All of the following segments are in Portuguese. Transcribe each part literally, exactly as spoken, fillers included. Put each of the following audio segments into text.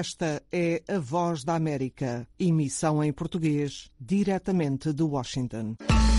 Esta é a Voz da América, emissão em português, diretamente de Washington.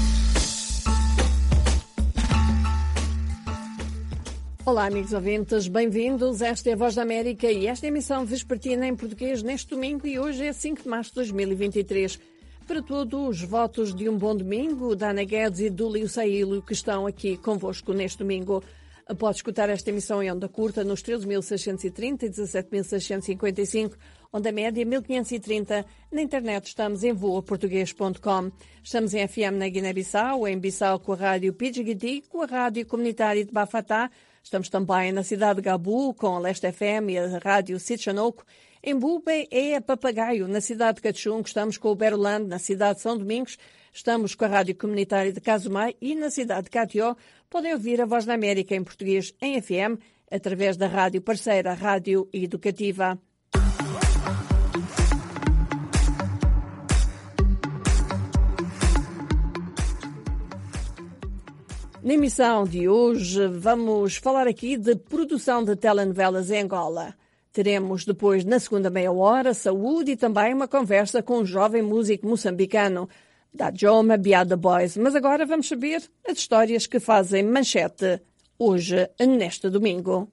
Olá, amigos ouvintes, bem-vindos. Esta é a Voz da América e esta é a emissão vespertina em português neste domingo e hoje é cinco de março de dois mil e vinte e três. Para todos os votos de um bom domingo, da Ana Guedes e do Lio Saílio, que estão aqui convosco neste domingo. Pode escutar esta emissão em onda curta nos treze mil seiscentos e trinta e dezassete mil seiscentos e cinquenta e cinco, onda média mil quinhentos e trinta. Na internet estamos em voa português ponto com. Estamos em F M na Guiné-Bissau, em Bissau com a rádio Pidgidi, com a rádio comunitária de Bafatá. Estamos também na cidade de Gabu com a Leste F M e a rádio Sitchanoco. Em Bube é a Papagaio, na cidade de Cachungo. Estamos com o Berland, na cidade de São Domingos. Estamos com a rádio comunitária de Casumai e na cidade de Catió. Podem ouvir a Voz da América em português em F M, através da rádio parceira Rádio Educativa. Na emissão de hoje vamos falar aqui de produção de telenovelas em Angola. Teremos depois, na segunda meia hora, saúde e também uma conversa com um jovem músico moçambicano, da Joma Biada Boys. Mas agora vamos saber as histórias que fazem manchete hoje, neste domingo.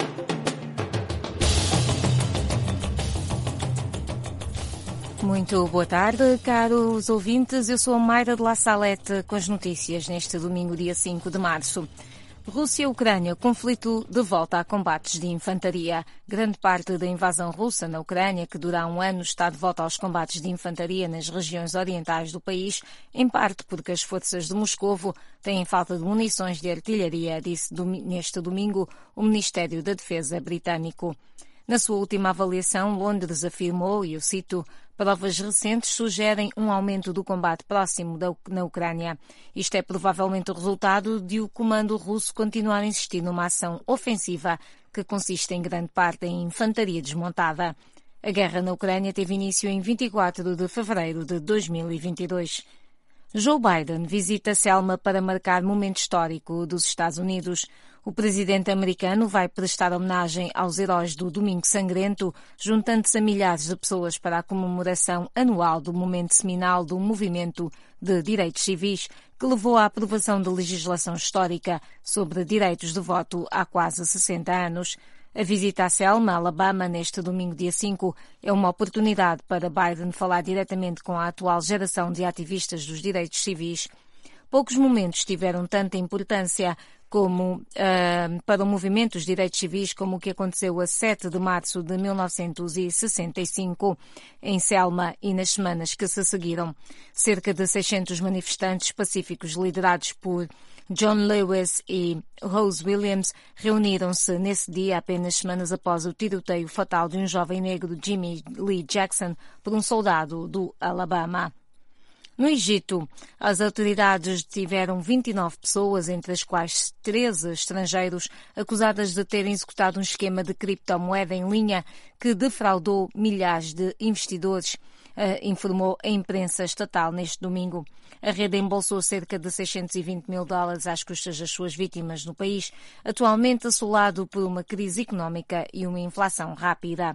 Muito boa tarde, caros ouvintes. Eu sou a Mayra de La Salete com as notícias neste domingo, dia cinco de março. Rússia e Ucrânia, conflito de volta a combates de infantaria. Grande parte da invasão russa na Ucrânia, que dura há um ano, está de volta aos combates de infantaria nas regiões orientais do país, em parte porque as forças de Moscovo têm falta de munições de artilharia, disse neste domingo o Ministério da Defesa britânico. Na sua última avaliação, Londres afirmou, e eu cito, provas recentes sugerem um aumento do combate próximo da, na Ucrânia. Isto é provavelmente o resultado de o comando russo continuar a insistir numa ação ofensiva que consiste em grande parte em infantaria desmontada. A guerra na Ucrânia teve início em vinte e quatro de fevereiro de dois mil e vinte e dois. Joe Biden visita Selma para marcar momento histórico dos Estados Unidos. O presidente americano vai prestar homenagem aos heróis do Domingo Sangrento, juntando-se a milhares de pessoas para a comemoração anual do momento seminal do movimento de direitos civis, que levou à aprovação de legislação histórica sobre direitos de voto há quase sessenta anos. A visita a Selma, Alabama, neste domingo dia cinco, é uma oportunidade para Biden falar diretamente com a atual geração de ativistas dos direitos civis. Poucos momentos tiveram tanta importância como uh, para o movimento dos direitos civis como o que aconteceu a sete de março de mil novecentos e sessenta e cinco em Selma e nas semanas que se seguiram. Cerca de seiscentos manifestantes pacíficos liderados por John Lewis e Rose Williams reuniram-se nesse dia apenas semanas após o tiroteio fatal de um jovem negro, Jimmy Lee Jackson, por um soldado do Alabama. No Egito, as autoridades detiveram vinte e nove pessoas, entre as quais treze estrangeiros, acusadas de terem executado um esquema de criptomoeda em linha que defraudou milhares de investidores, informou a imprensa estatal neste domingo. A rede embolsou cerca de seiscentos e vinte mil dólares às custas das suas vítimas no país, atualmente assolado por uma crise económica e uma inflação rápida.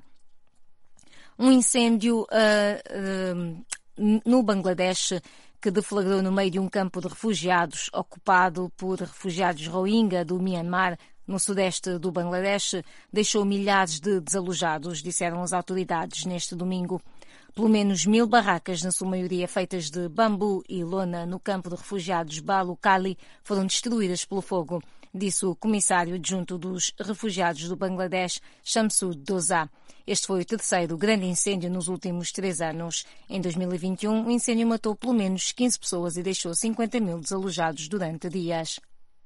Um incêndio uh, uh, no Bangladesh, que deflagrou no meio de um campo de refugiados ocupado por refugiados Rohingya do Myanmar, no sudeste do Bangladesh, deixou milhares de desalojados, disseram as autoridades neste domingo. Pelo menos mil barracas, na sua maioria feitas de bambu e lona, no campo de refugiados Balu Kali, foram destruídas pelo fogo, disse o comissário adjunto dos refugiados do Bangladesh, Shamsud Doza. Este foi o terceiro grande incêndio nos últimos três anos. Em dois mil e vinte e um, o incêndio matou pelo menos quinze pessoas e deixou cinquenta mil desalojados durante dias.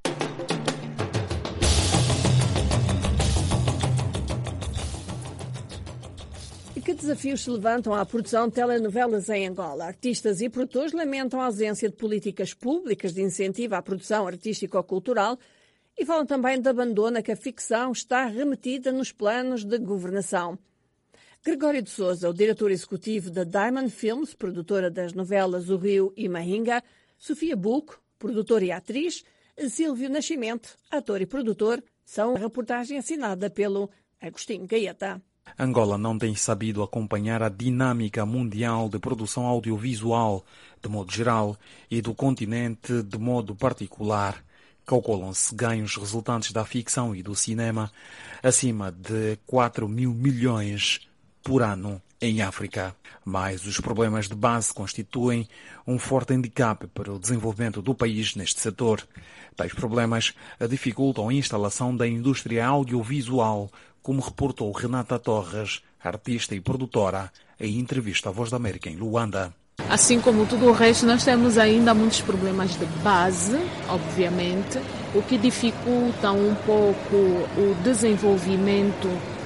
E que desafios se levantam à produção de telenovelas em Angola? Artistas e produtores lamentam a ausência de políticas públicas de incentivo à produção artístico-cultural e falam também de abandono que a ficção está remetida nos planos de governação. Gregório de Sousa, o diretor executivo da Diamond Films, produtora das novelas O Rio e Mahinga, Sofia Buco, produtora e atriz, Silvio Nascimento, ator e produtor, são a reportagem assinada pelo Agostinho Gaeta. Angola não tem sabido acompanhar a dinâmica mundial de produção audiovisual de modo geral e do continente de modo particular. Calculam-se ganhos resultantes da ficção e do cinema acima de quatro mil milhões por ano em África. Mas os problemas de base constituem um forte handicap para o desenvolvimento do país neste setor. Tais problemas dificultam a instalação da indústria audiovisual, como reportou Renata Torres, artista e produtora, em entrevista à Voz da América em Luanda. Assim como tudo o resto, nós temos ainda muitos problemas de base, obviamente, o que dificulta um pouco o desenvolvimento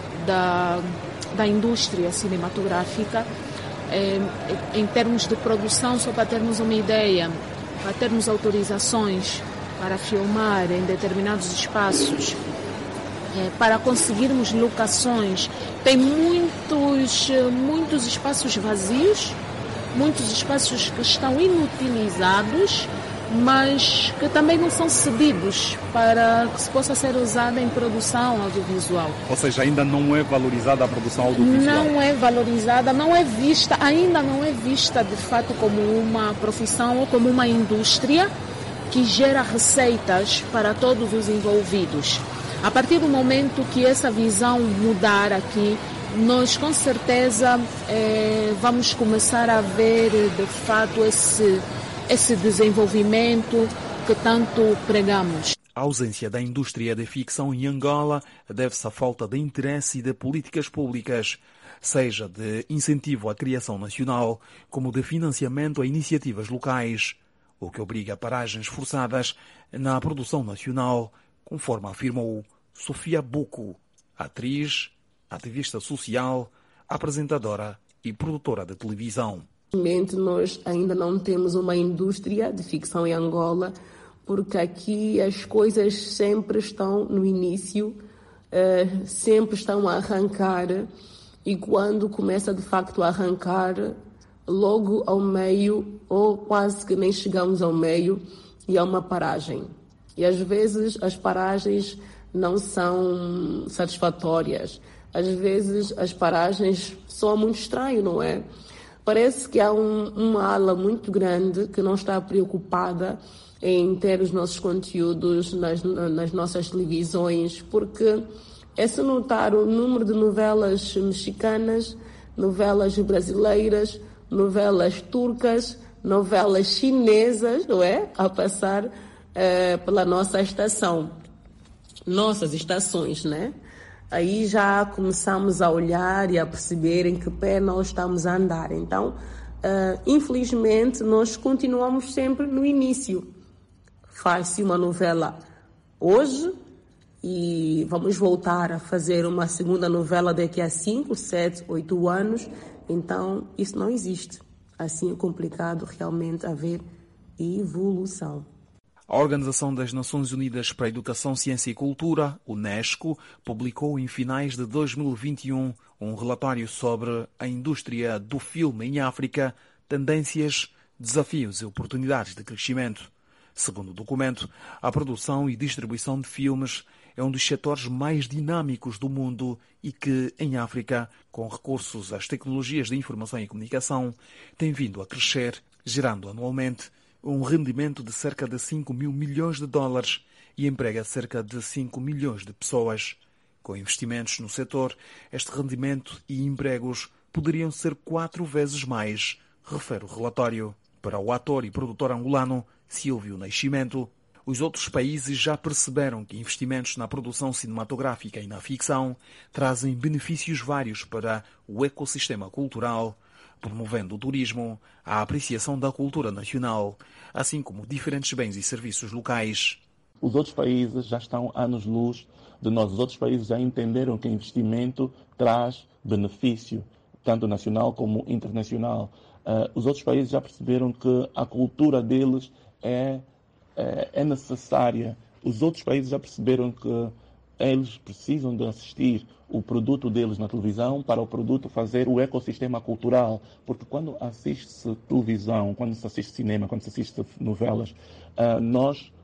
da, da indústria cinematográfica. É, em termos de produção, só para termos uma ideia, para termos autorizações para filmar em determinados espaços, é, para conseguirmos locações, tem muitos, muitos espaços vazios, muitos espaços que estão inutilizados, mas que também não são cedidos para que se possa ser usada em produção audiovisual. Ou seja, ainda não é valorizada a produção audiovisual? Não é valorizada, não é vista, ainda não é vista de fato como uma profissão ou como uma indústria que gera receitas para todos os envolvidos. A partir do momento que essa visão mudar aqui, nós com certeza eh, vamos começar a ver de fato esse, esse desenvolvimento que tanto pregamos. A ausência da indústria de ficção em Angola deve-se à falta de interesse e de políticas públicas, seja de incentivo à criação nacional, como de financiamento a iniciativas locais, o que obriga a paragens forçadas na produção nacional, conforme afirmou Sofia Buco, atriz, ativista social, apresentadora e produtora de televisão. Nós ainda não temos uma indústria de ficção em Angola, porque aqui as coisas sempre estão no início, uh, sempre estão a arrancar, e quando começa de facto a arrancar, logo ao meio, ou quase que nem chegamos ao meio, e há uma paragem. E às vezes as paragens não são satisfatórias. Às vezes as paragens soam muito estranho, não é? Parece que há um, uma ala muito grande que não está preocupada em ter os nossos conteúdos nas, nas nossas televisões, porque é se notar o número de novelas mexicanas, novelas brasileiras, novelas turcas, novelas chinesas, não é? A passar eh, pela nossa estação. Nossas estações, né? Aí já começamos a olhar e a perceber em que pé nós estamos a andar. Então, uh, infelizmente, nós continuamos sempre no início. Faz-se uma novela hoje e vamos voltar a fazer uma segunda novela daqui a cinco, sete, oito anos. Então, isso não existe. Assim é complicado realmente haver evolução. A Organização das Nações Unidas para a Educação, Ciência e Cultura, Unesco, publicou em finais de dois mil e vinte e um um relatório sobre a indústria do filme em África, tendências, desafios e oportunidades de crescimento. Segundo o documento, a produção e distribuição de filmes é um dos setores mais dinâmicos do mundo e que, em África, com recursos às tecnologias de informação e comunicação, tem vindo a crescer, gerando anualmente um rendimento de cerca de cinco mil milhões de dólares e emprega cerca de cinco milhões de pessoas. Com investimentos no setor, este rendimento e empregos poderiam ser quatro vezes mais, refere o relatório. Para o ator e produtor angolano Silvio Nascimento, os outros países já perceberam que investimentos na produção cinematográfica e na ficção trazem benefícios vários para o ecossistema cultural, promovendo o turismo, a apreciação da cultura nacional, assim como diferentes bens e serviços locais. Os outros países já estão anos-luz de nós. Os outros países já entenderam que investimento traz benefício, tanto nacional como internacional. Uh, os outros países já perceberam que a cultura deles é, é, é necessária. Os outros países já perceberam que eles precisam de assistir o produto deles na televisão para o produto fazer o ecossistema cultural. Porque quando assiste-se televisão, quando se assiste cinema, quando se assiste novelas, uh, nós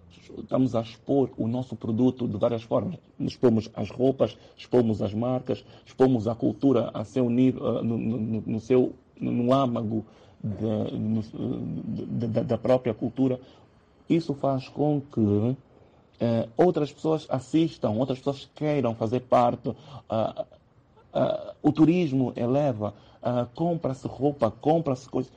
estamos a expor o nosso produto de várias formas. Expomos as roupas, expomos as marcas, expomos a cultura a seu nível, no, no, no seu, no âmago de, no, de, de, da própria cultura. Isso faz com que eh, outras pessoas assistam, outras pessoas queiram fazer parte. Uh, uh, o turismo eleva, uh, compra-se roupa, compra-se coisas.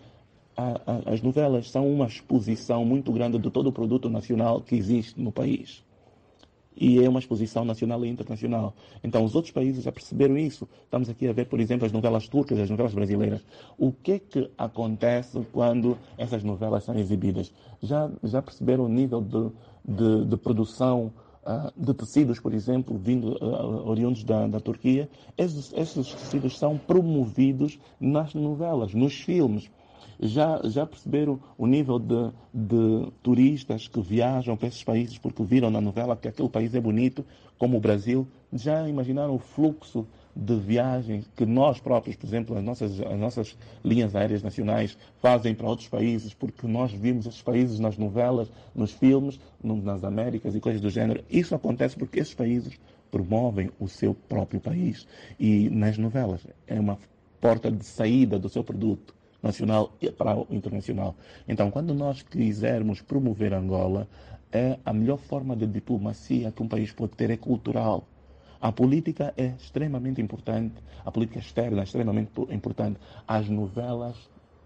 As novelas são uma exposição muito grande de todo o produto nacional que existe no país. E é uma exposição nacional e internacional. Então, os outros países já perceberam isso. Estamos aqui a ver, por exemplo, as novelas turcas, as novelas brasileiras. O que é que acontece quando essas novelas são exibidas? Já, já perceberam o nível de, de, de produção uh, de tecidos, por exemplo, vindo uh, oriundos da, da Turquia? Esses, esses tecidos são promovidos nas novelas, nos filmes. Já, já perceberam o nível de, de turistas que viajam para esses países porque viram na novela que aquele país é bonito, como o Brasil? Já imaginaram o fluxo de viagens que nós próprios, por exemplo, as nossas, as nossas linhas aéreas nacionais fazem para outros países porque nós vimos esses países nas novelas, nos filmes, nas Américas e coisas do gênero? Isso acontece porque esses países promovem o seu próprio país e nas novelas é uma porta de saída do seu produto nacional e para o internacional. Então, quando nós quisermos promover Angola, é a melhor forma de diplomacia que um país pode ter é cultural. A política é extremamente importante, a política externa é extremamente importante. As novelas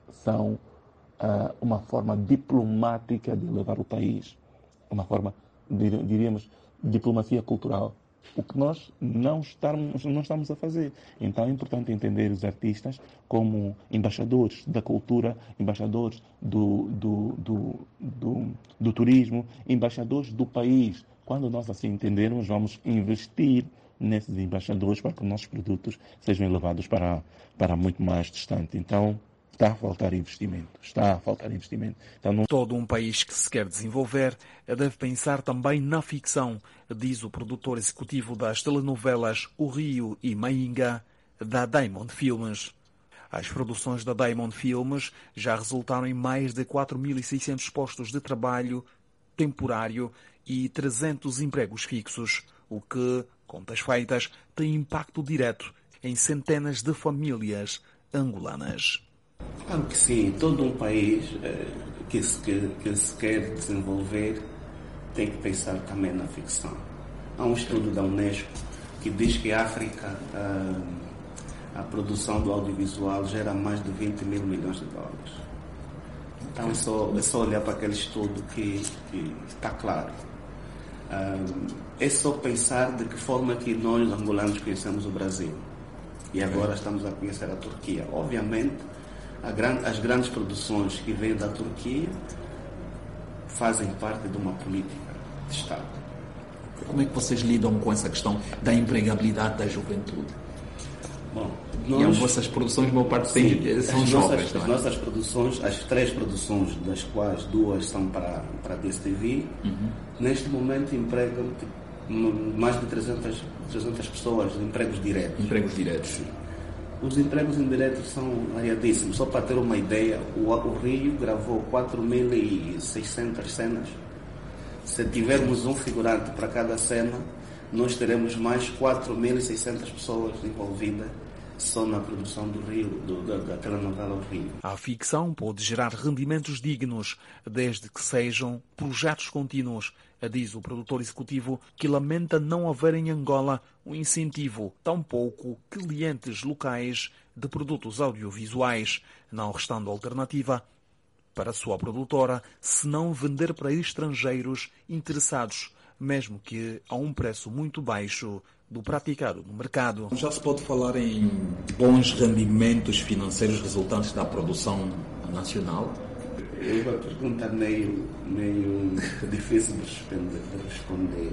são uh, uma forma diplomática de levar o país, uma forma, diríamos, diplomacia cultural. O que nós não estamos, não estamos a fazer. Então é importante entender os artistas como embaixadores da cultura, embaixadores do, do, do, do, do turismo, embaixadores do país. Quando nós assim entendermos, vamos investir nesses embaixadores para que os nossos produtos sejam levados para, para muito mais distante. Então, está a faltar investimento. Está a faltar investimento. Então, não... Todo um país que se quer desenvolver deve pensar também na ficção, diz o produtor executivo das telenovelas O Rio e Mainga, da Diamond Filmes. As produções da Diamond Filmes já resultaram em mais de quatro mil e seiscentos postos de trabalho temporário e trezentos empregos fixos, o que, contas feitas, tem impacto direto em centenas de famílias angolanas. Claro que sim, todo um país eh, que, se, que, que se quer desenvolver tem que pensar também na ficção. Há um estudo da Unesco que diz que a África, a, a produção do audiovisual gera mais de vinte mil milhões de dólares. Então é só, é só olhar para aquele estudo que, que está claro. É só pensar de que forma que nós, angolanos, conhecemos o Brasil. E agora estamos a conhecer a Turquia. Obviamente, as grandes produções que vêm da Turquia fazem parte de uma política de Estado. Como é que vocês lidam com essa questão da empregabilidade da juventude? Bom, nós, e as vossas produções, boa parte sim, são as jovens. Nossas, as nossas produções, as três produções, das quais duas são para, para a D S T V, uhum. Neste momento empregam mais de trezentas, trezentas pessoas de empregos diretos. Empregos diretos. Sim. Os empregos indiretos são variadíssimos. Só para ter uma ideia, o, o Rio gravou quatro mil e seiscentas cenas. Se tivermos um figurante para cada cena, nós teremos mais quatro mil e seiscentas pessoas envolvidas só na produção do Rio, do, da, da telenovela O Rio. A ficção pode gerar rendimentos dignos, desde que sejam projetos contínuos, diz o produtor executivo, que lamenta não haver em Angola um incentivo, tampouco clientes locais de produtos audiovisuais, não restando alternativa para a sua produtora, senão vender para estrangeiros interessados, mesmo que a um preço muito baixo do praticado no mercado. Já se pode falar em bons rendimentos financeiros resultantes da produção nacional? É uma pergunta meio, meio difícil de responder.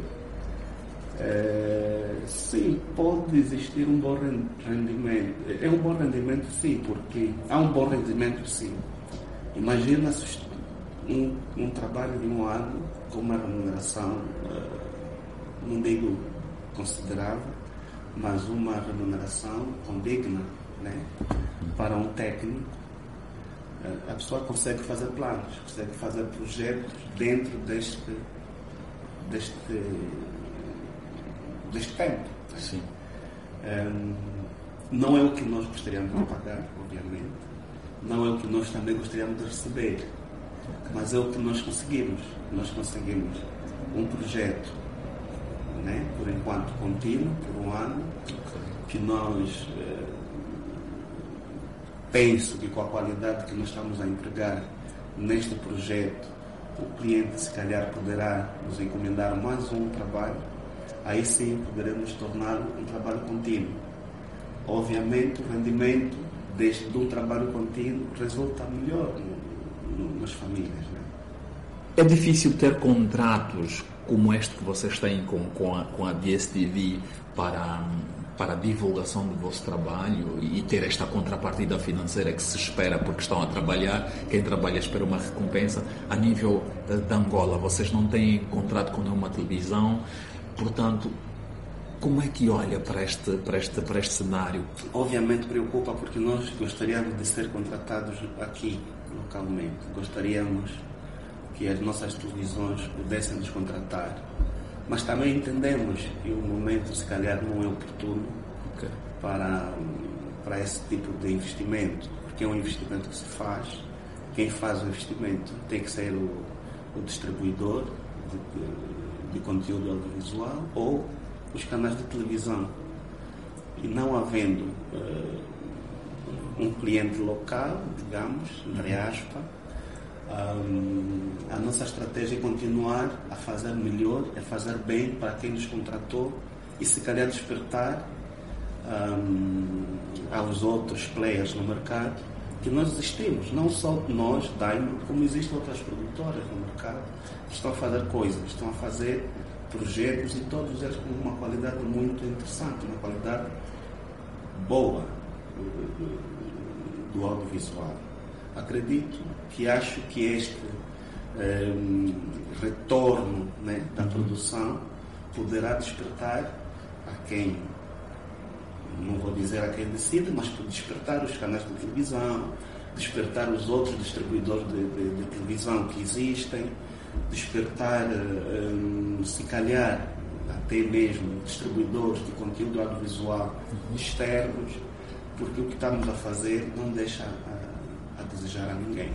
É, sim, pode existir um bom rendimento. É um bom rendimento, sim, porque há um bom rendimento, sim. Imagina um, um trabalho de um ano com uma remuneração, não digo considerável, mas uma remuneração condigna, né? Para um técnico. A pessoa consegue fazer planos, consegue fazer projetos dentro deste, deste, deste tempo. Sim. Um, não é o que nós gostaríamos de pagar, obviamente, não é o que nós também gostaríamos de receber, mas é o que nós conseguimos. Nós conseguimos um projeto, né, por enquanto contínuo, por um ano, que nós eh, penso que com a qualidade que nós estamos a entregar neste projeto, o cliente se calhar poderá nos encomendar mais um trabalho, aí sim poderemos tornar um trabalho contínuo. Obviamente o rendimento deste, de um trabalho contínuo resulta melhor no, no, nas famílias. Né? É difícil ter contratos como este que vocês têm com, com, a, com a D S T V para, para a divulgação do vosso trabalho e ter esta contrapartida financeira que se espera porque estão a trabalhar, quem trabalha espera uma recompensa. A nível de, de Angola, vocês não têm contrato com nenhuma televisão, portanto, como é que olha para este, para, este, para este cenário? Obviamente preocupa porque nós gostaríamos de ser contratados aqui, localmente. Gostaríamos que as nossas televisões pudessem nos contratar. Mas também entendemos que o momento, se calhar, não é oportuno okay. para, para esse tipo de investimento. Porque é um investimento que se faz. Quem faz o investimento tem que ser o, o distribuidor de, de, de conteúdo audiovisual ou os canais de televisão. E não havendo uh, um cliente local, digamos, entre aspas, um, a nossa estratégia é continuar a fazer melhor, a fazer bem para quem nos contratou e se calhar despertar um, aos outros players no mercado que nós existimos. Não só nós, Diamond, como existem outras produtoras no mercado que estão a fazer coisas, estão a fazer projetos e todos eles com uma qualidade muito interessante, uma qualidade boa do, do, do audiovisual. Acredito que acho que este um, retorno, né, da produção poderá despertar a quem, não vou dizer a quem decide, mas despertar os canais de televisão, despertar os outros distribuidores de, de, de televisão que existem, despertar, um, se calhar, até mesmo distribuidores de conteúdo audiovisual externos, porque o que estamos a fazer não deixa a, a desejar a ninguém.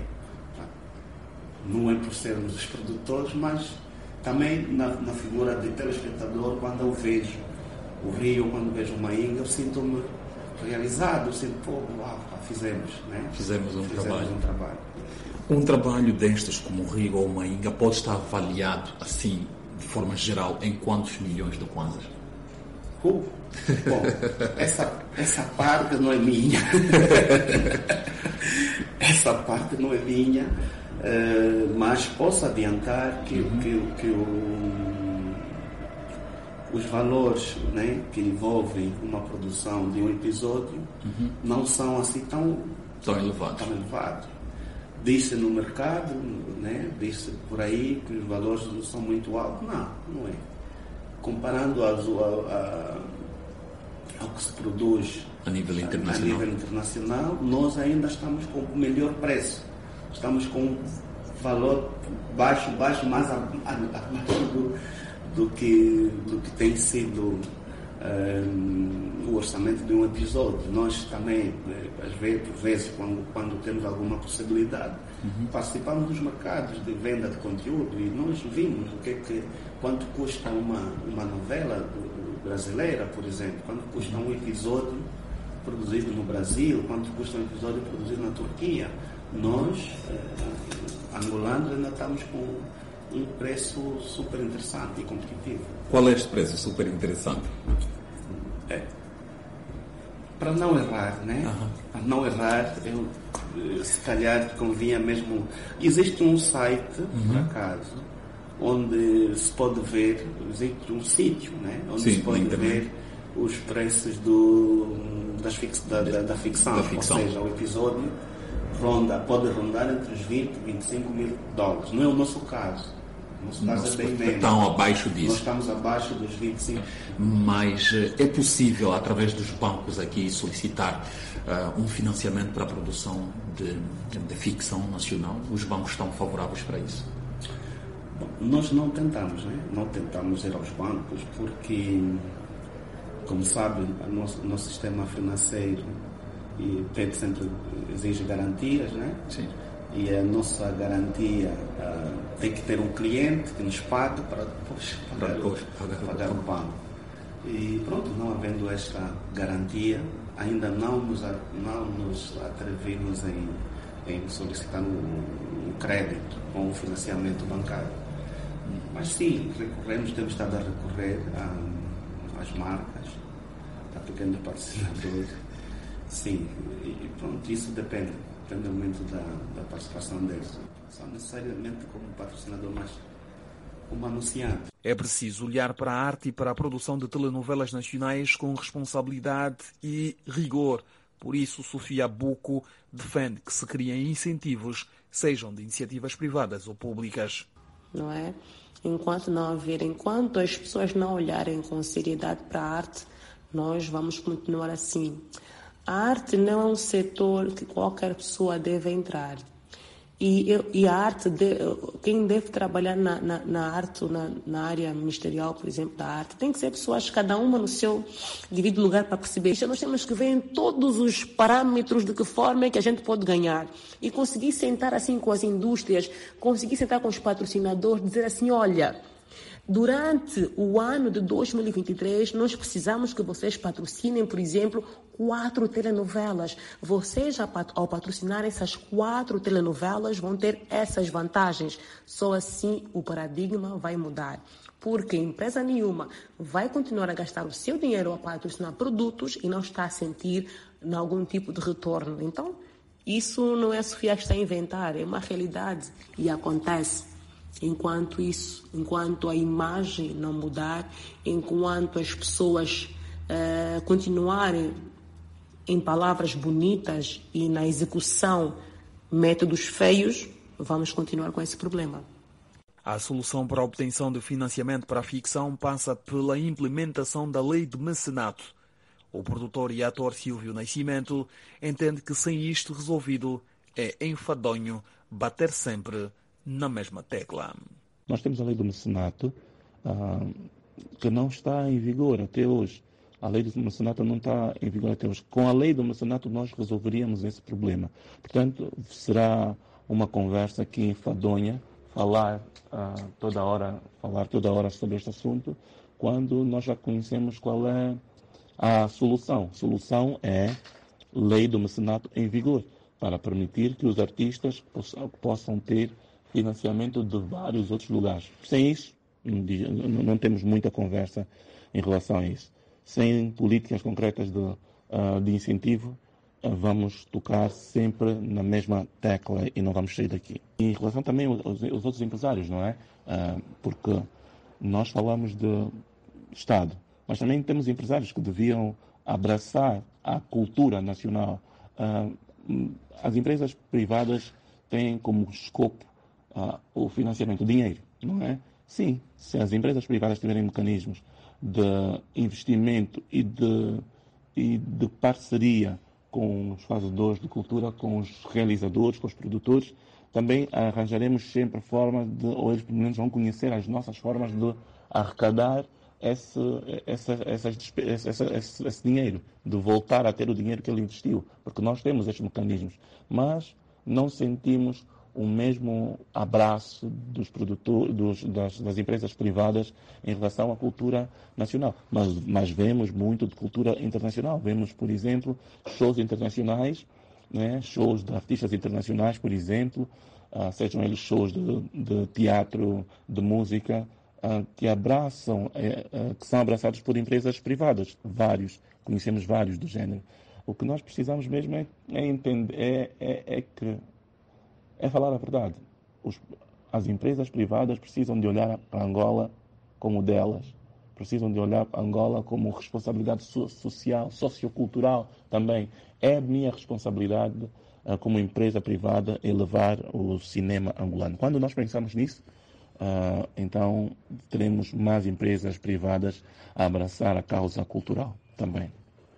Não é por sermos os produtores, mas também na, na figura de telespectador, quando eu vejo o Rio, quando vejo o Mainga, eu sinto-me realizado, eu sinto, pô, uau, fizemos, né? Fizemos um fizemos trabalho. Um trabalho. Um trabalho destes, como o Rio ou o Mainga, pode estar avaliado, assim, de forma geral, em quantos milhões de kwanzas? Uh, bom, essa, essa parte não é minha. Essa parte não é minha, uh, mas posso adiantar que, uhum. que, que o, os valores, né, que envolvem uma produção de um episódio uhum. não são assim tão, tão elevados. Tão elevados. Diz-se no mercado, né? Diz-se por aí que os valores não são muito altos. Não, não é. Comparando ao, ao, ao que se produz a nível internacional. a nível internacional, nós ainda estamos com o melhor preço. Estamos com um valor baixo, baixo, mais abaixo do, do, que, do que tem sido Um, o orçamento de um episódio. Nós também, às vezes, por vezes, quando, quando temos alguma possibilidade, uhum. participamos dos mercados de venda de conteúdo e nós vimos o que é que, quanto custa uma, uma novela do, brasileira, por exemplo, quanto custa um episódio produzido no Brasil, quanto custa um episódio produzido na Turquia. Nós, eh, angolanos, ainda estamos com um preço super interessante e competitivo. Qual é este preço super interessante? É, para não errar, né? Uhum. Para não errar, eu, se calhar convinha mesmo. Existe um site, uhum. por acaso, onde se pode ver, existe um sítio, né? Onde Sim, se pode ver os preços do, das fix, da, da, da, ficção, da ficção, ou seja, o episódio ronda, pode rondar entre os vinte e vinte e cinco mil dólares. Não é o nosso caso. Nosso caso Nossa, é bem menos. Estão abaixo disso. Nós estamos abaixo dos vinte e cinco. Mas é possível, através dos bancos aqui, solicitar uh, um financiamento para a produção de, de ficção nacional? Os bancos estão favoráveis para isso? Bom, nós não tentamos, né? Não tentamos ir aos bancos porque, como sabe, o nosso, nosso sistema financeiro e pede sempre, exige garantias, né? Sim. E a nossa garantia uh, tem que ter um cliente que nos pague para depois pagar, depois, pagar, pagar o banco. E pronto, não havendo esta garantia, ainda não nos, não nos atrevimos em, em solicitar um, um crédito ou um financiamento bancário. Mas sim, recorremos, temos estado a recorrer a, às marcas, a pequenos patrocinadores. Sim, e pronto, isso depende, depende muito da, da participação deles. Não necessariamente como patrocinador, mas como anunciante. É preciso olhar para a arte e para a produção de telenovelas nacionais com responsabilidade e rigor. Por isso, Sofia Buco defende que se criem incentivos, sejam de iniciativas privadas ou públicas. Não é? Enquanto não haver, enquanto as pessoas não olharem com seriedade para a arte, nós vamos continuar assim. A arte não é um setor que qualquer pessoa deve entrar. E, e a arte, de, quem deve trabalhar na, na, na arte, na, na área ministerial, por exemplo, da arte, tem que ser pessoas, cada uma no seu devido lugar para perceber. Nós temos que ver em todos os parâmetros de que forma é que a gente pode ganhar. E conseguir sentar assim com as indústrias, conseguir sentar com os patrocinadores, dizer assim, olha, durante o ano de dois mil e vinte e três, nós precisamos que vocês patrocinem, por exemplo, quatro telenovelas. Vocês, ao patrocinar essas quatro telenovelas, vão ter essas vantagens. Só assim o paradigma vai mudar. Porque empresa nenhuma vai continuar a gastar o seu dinheiro a patrocinar produtos e não está a sentir algum tipo de retorno. Então, isso não é a Sofia que está a inventar, é uma realidade e acontece. Enquanto isso, enquanto a imagem não mudar, enquanto as pessoas uh, continuarem em palavras bonitas e na execução métodos feios, vamos continuar com esse problema. A solução para a obtenção de financiamento para a ficção passa pela implementação da lei de mecenato. O produtor e ator Silvio Nascimento entende que sem isto resolvido é enfadonho bater sempre na mesma tecla. Nós temos a lei do mecenato ah, que não está em vigor até hoje. A lei do mecenato não está em vigor até hoje. Com a lei do mecenato nós resolveríamos esse problema. Portanto, será uma conversa que enfadonha falar ah, toda hora, falar toda hora sobre este assunto, quando nós já conhecemos qual é a solução. A solução é lei do mecenato em vigor, para permitir que os artistas possam, possam ter financiamento de vários outros lugares. Sem isso, não, não temos muita conversa em relação a isso. Sem políticas concretas de, uh, de incentivo, uh, vamos tocar sempre na mesma tecla e não vamos sair daqui. E em relação também aos, aos outros empresários, não é? Uh, porque nós falamos de Estado, mas também temos empresários que deviam abraçar a cultura nacional. Uh, as empresas privadas têm como escopo Uh, o financiamento, o dinheiro, não é? Sim, se as empresas privadas tiverem mecanismos de investimento e de, e de parceria com os fazedores de cultura, com os realizadores, com os produtores, também arranjaremos sempre formas de, ou eles pelo menos vão conhecer as nossas formas de arrecadar esse, essa, essas, essa, esse, esse dinheiro, de voltar a ter o dinheiro que ele investiu, porque nós temos estes mecanismos, mas não sentimos o mesmo abraço dos produtores, dos, das, das empresas privadas em relação à cultura nacional. Mas, mas vemos muito de cultura internacional. Vemos, por exemplo, shows internacionais, né? Shows de artistas internacionais, por exemplo, uh, sejam eles shows de, de teatro, de música, uh, que abraçam, uh, uh, que são abraçados por empresas privadas. Vários, conhecemos vários do género. O que nós precisamos mesmo é, é entender, é, é, é que É falar a verdade. Os, as empresas privadas precisam de olhar para Angola como delas. Precisam de olhar para Angola como responsabilidade so, social, sociocultural também. É minha responsabilidade uh, como empresa privada elevar o cinema angolano. Quando nós pensamos nisso, uh, então teremos mais empresas privadas a abraçar a causa cultural também.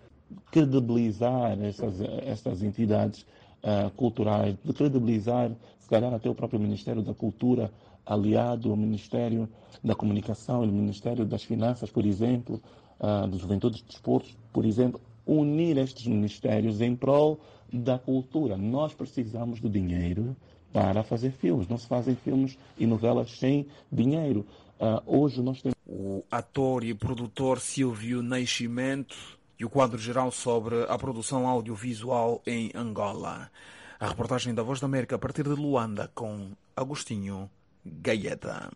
Credibilizar essas, essas entidades Uh, culturais, de credibilizar, se calhar até o próprio Ministério da Cultura aliado ao Ministério da Comunicação e ao Ministério das Finanças, por exemplo, uh, da Juventude e Desportos, por exemplo, unir estes ministérios em prol da cultura. Nós precisamos do dinheiro para fazer filmes. Não se fazem filmes e novelas sem dinheiro. Uh, hoje nós temos... O ator e produtor Silvio Nascimento e o quadro geral sobre a produção audiovisual em Angola. A reportagem da Voz da América a partir de Luanda com Agostinho Gaeta.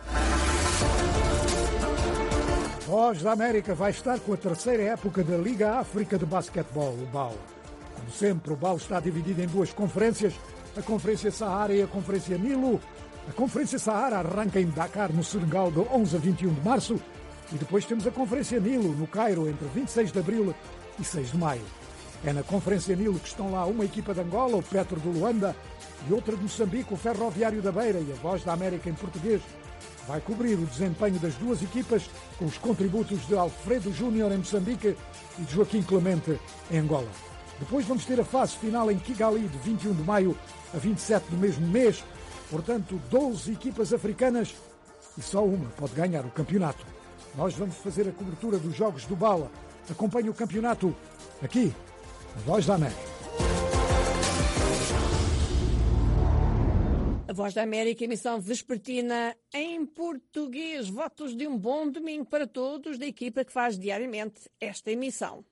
Voz da América vai estar com a terceira época da Liga África de Basquetebol, o B A L. Como sempre, o B A L está dividido em duas conferências, a Conferência Sahara e a Conferência Nilo. A Conferência Sahara arranca em Dakar, no Senegal, de onze a vinte e um de março, e depois temos a Conferência Nilo, no Cairo, entre vinte e seis de abril e seis de maio. É na Conferência Nilo que estão lá uma equipa de Angola, o Petro de Luanda, e outra de Moçambique, o Ferroviário da Beira, e a Voz da América em português vai cobrir o desempenho das duas equipas com os contributos de Alfredo Júnior em Moçambique e de Joaquim Clemente em Angola. Depois vamos ter a fase final em Kigali, de vinte e um de maio a vinte e sete do mesmo mês, portanto doze equipas africanas e só uma pode ganhar o campeonato. Nós vamos fazer a cobertura dos jogos do B A L. Acompanhe o campeonato aqui, na Voz da América. A Voz da América, emissão vespertina em português. Votos de um bom domingo para todos da equipa que faz diariamente esta emissão.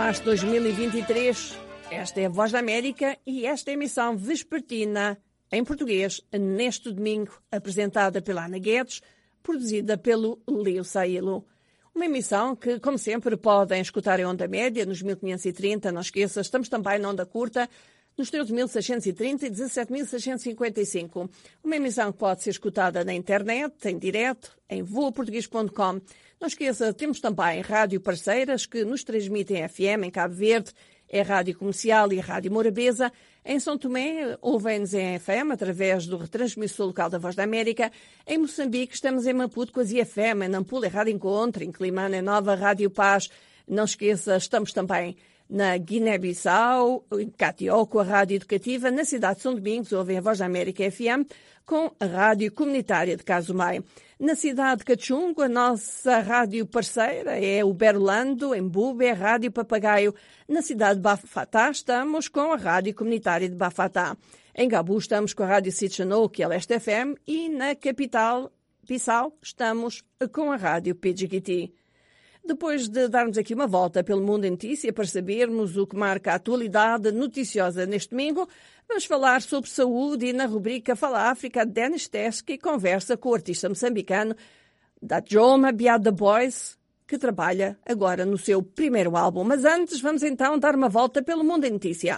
março de dois mil e vinte e três. Esta é a Voz da América e esta é a emissão vespertina em português, neste domingo, apresentada pela Ana Guedes, produzida pelo Leo Sailo. Uma emissão que, como sempre, podem escutar em onda média, nos mil quinhentos e trinta, não esqueça, estamos também na onda curta, nos treze mil seiscentos e trinta e dezassete mil seiscentos e cinquenta e cinco. Uma emissão que pode ser escutada na internet, em direto, em voa português ponto com. Não esqueça, temos também rádio parceiras que nos transmitem F M em Cabo Verde, é a Rádio Comercial e a Rádio Morabeza. Em São Tomé, ouvem-nos em F M através do retransmissor local da Voz da América. Em Moçambique, estamos em Maputo com a Z F M, em Nampula, Rádio Encontro, em Climane, Nova, Rádio Paz. Não esqueça, estamos também na Guiné-Bissau, em Catioco, a Rádio Educativa. Na cidade de São Domingos, ouvem a Voz da América F M com a Rádio Comunitária de Casumai. Na cidade de Cachungo, a nossa rádio parceira é o Berlando, em Bube, a Rádio Papagaio. Na cidade de Bafatá, estamos com a Rádio Comunitária de Bafatá. Em Gabu, estamos com a Rádio Sitchanou, que é a Leste F M. E na capital, Bissau, estamos com a Rádio P G Q T. Depois de darmos aqui uma volta pelo mundo em notícia para sabermos o que marca a atualidade noticiosa neste domingo, vamos falar sobre saúde e na rubrica Fala África, Dennis Teske conversa com o artista moçambicano da Joma Beyond the Boys, que trabalha agora no seu primeiro álbum. Mas antes, vamos então dar uma volta pelo mundo em notícia.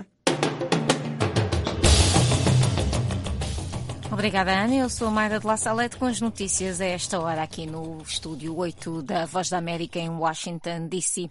Obrigada, Ana. Eu sou a Mayra de La Salete com as notícias a esta hora aqui no estúdio oito da Voz da América em Washington, D C.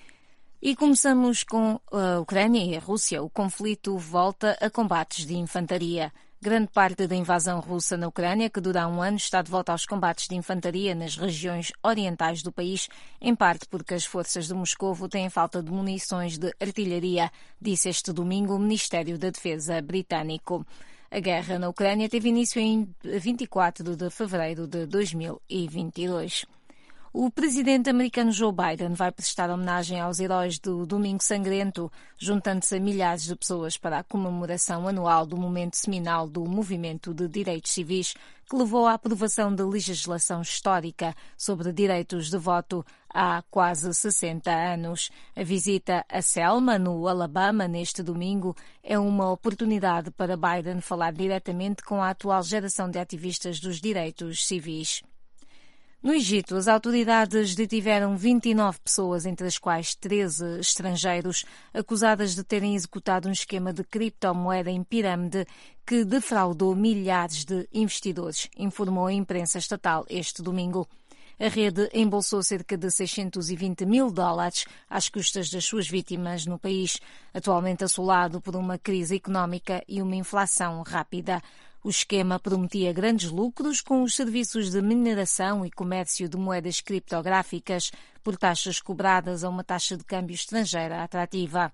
E começamos com a Ucrânia e a Rússia. O conflito volta a combates de infantaria. Grande parte da invasão russa na Ucrânia, que dura um ano, está de volta aos combates de infantaria nas regiões orientais do país, em parte porque as forças de Moscovo têm falta de munições de artilharia, disse este domingo o Ministério da Defesa britânico. A guerra na Ucrânia teve início em vinte e quatro de fevereiro de dois mil e vinte e dois. O presidente americano Joe Biden vai prestar homenagem aos heróis do Domingo Sangrento, juntando-se a milhares de pessoas para a comemoração anual do momento seminal do movimento de direitos civis, que levou à aprovação de legislação histórica sobre direitos de voto há quase sessenta anos. A visita a Selma, no Alabama, neste domingo, é uma oportunidade para Biden falar diretamente com a atual geração de ativistas dos direitos civis. No Egito, as autoridades detiveram vinte e nove pessoas, entre as quais treze estrangeiros, acusadas de terem executado um esquema de criptomoeda em pirâmide que defraudou milhares de investidores, informou a imprensa estatal este domingo. A rede embolsou cerca de seiscentos e vinte mil dólares às custas das suas vítimas no país, atualmente assolado por uma crise económica e uma inflação rápida. O esquema prometia grandes lucros com os serviços de mineração e comércio de moedas criptográficas por taxas cobradas a uma taxa de câmbio estrangeira atrativa.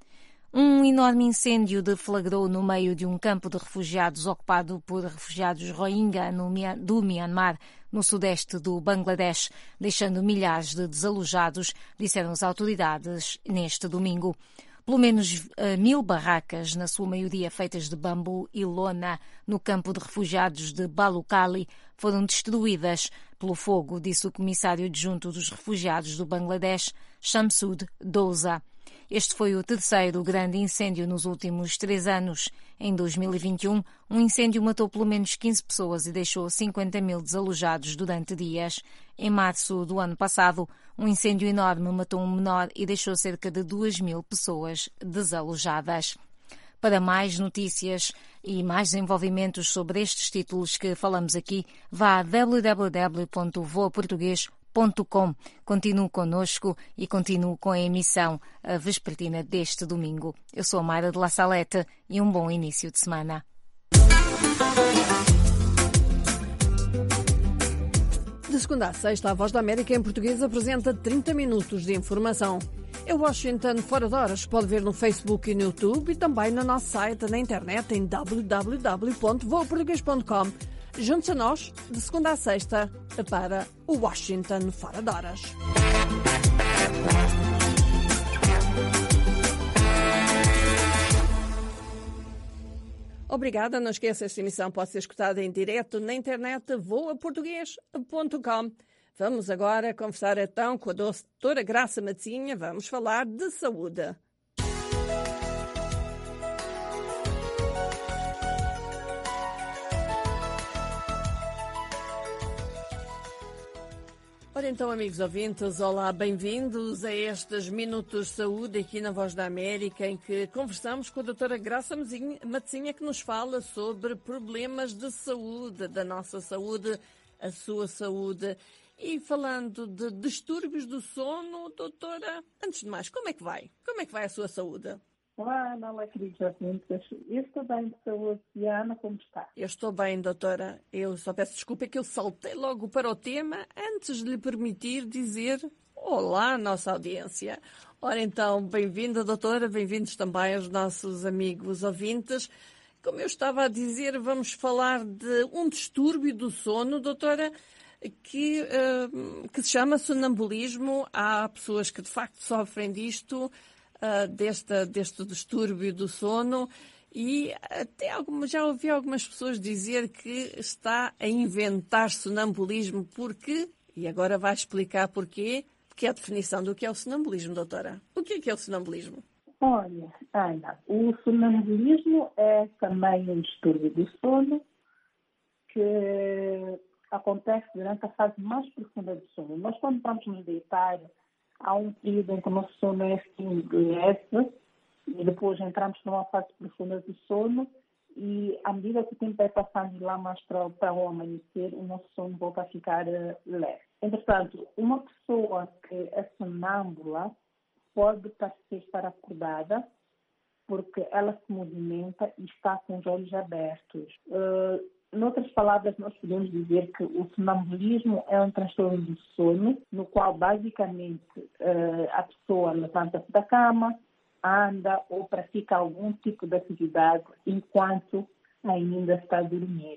Um enorme incêndio deflagrou no meio de um campo de refugiados ocupado por refugiados Rohingya no, do Myanmar, no sudeste do Bangladesh, deixando milhares de desalojados, disseram as autoridades neste domingo. Pelo menos uh, mil barracas, na sua maioria feitas de bambu e lona, no campo de refugiados de Balukali, foram destruídas pelo fogo, disse o comissário adjunto dos refugiados do Bangladesh, Shamsud Douza. Este foi o terceiro grande incêndio nos últimos três anos. Em dois mil e vinte e um, um incêndio matou pelo menos quinze pessoas e deixou cinquenta mil desalojados durante dias. Em março do ano passado, um incêndio enorme matou um menor e deixou cerca de duas mil pessoas desalojadas. Para mais notícias e mais desenvolvimentos sobre estes títulos que falamos aqui, vá a w w w ponto voa português ponto com. Continue connosco e continue com a emissão a vespertina deste domingo. Eu sou a Mayra de La Salete e um bom início de semana. De segunda a sexta, a Voz da América em português apresenta trinta minutos de informação. É Washington Fora de Horas. Pode ver no Facebook e no YouTube e também no nosso site na internet em w w w ponto voa português ponto com. Junte-se a nós de segunda a sexta para o Washington Fora de Horas. Obrigada. Não esqueça, esta emissão pode ser escutada em direto na internet voa português ponto com. Vamos agora conversar então com a doutora Graça Matzinha. Vamos falar de saúde. Ora então, amigos ouvintes, olá, bem-vindos a estes Minutos de Saúde aqui na Voz da América, em que conversamos com a doutora Graça Matzinha, que nos fala sobre problemas de saúde, da nossa saúde, a sua saúde. E falando de distúrbios do sono, doutora, antes de mais, como é que vai? Como é que vai a sua saúde? Olá, Ana, olá, queridos ouvintes. Eu estou bem de saúde. E a Ana, como está? Eu estou bem, doutora. Eu só peço desculpa que eu saltei logo para o tema antes de lhe permitir dizer olá à nossa audiência. Ora então, bem-vinda, doutora, bem-vindos também aos nossos amigos ouvintes. Como eu estava a dizer, vamos falar de um distúrbio do sono, doutora, que, uh, que se chama sonambulismo. Há pessoas que de facto sofrem disto, uh, deste, deste distúrbio do sono, e até algumas, já ouvi algumas pessoas dizer que está a inventar sonambulismo. Porquê? E agora vai explicar porquê, porque é a definição do que é o sonambulismo, doutora. O que é que é o sonambulismo? Olha, Ana, o sonambulismo é também um distúrbio do sono que acontece durante a fase mais profunda do sono. Nós, quando vamos nos deitar, há um período em que o nosso sono é estimulado e depois entramos numa fase profunda do sono e, à medida que o tempo vai passando lá mais para, para o amanhecer, o nosso sono volta a ficar uh, leve. Entretanto, uma pessoa que é sonâmbula pode parecer estar acordada porque ela se movimenta e está com os olhos abertos. Uh, Em outras palavras, nós podemos dizer que o sonambulismo é um transtorno do sono, no qual, basicamente, a pessoa levanta-se da cama, anda ou pratica algum tipo de atividade enquanto ainda está a dormir.